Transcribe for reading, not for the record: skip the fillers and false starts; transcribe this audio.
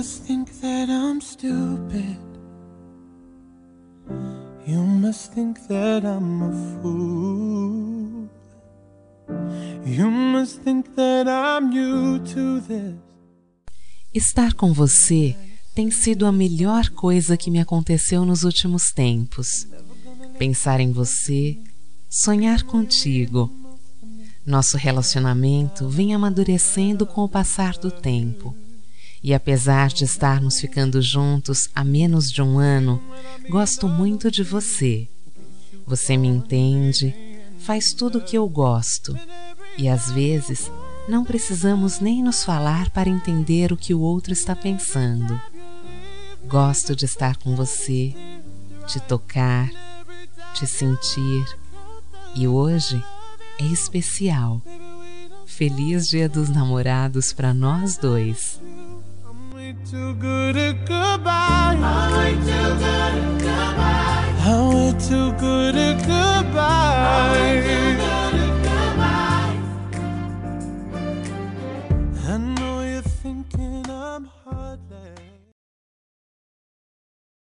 must think that I'm stupid. You must think that I'm a fool. You must think that I'm new to this. Estar com você tem sido a melhor coisa que me aconteceu nos últimos tempos. Pensar em você, sonhar contigo. Nosso relacionamento vem amadurecendo com o passar do tempo. E apesar de estarmos ficando juntos há menos de um ano, gosto muito de você. Você me entende, faz tudo o que eu gosto. E às vezes não precisamos nem nos falar para entender o que o outro está pensando. Gosto de estar com você, te tocar, te sentir. E hoje é especial. Feliz Dia dos Namorados para nós dois. Too good at goodbye. I'm way too good at goodbye. I'm way too good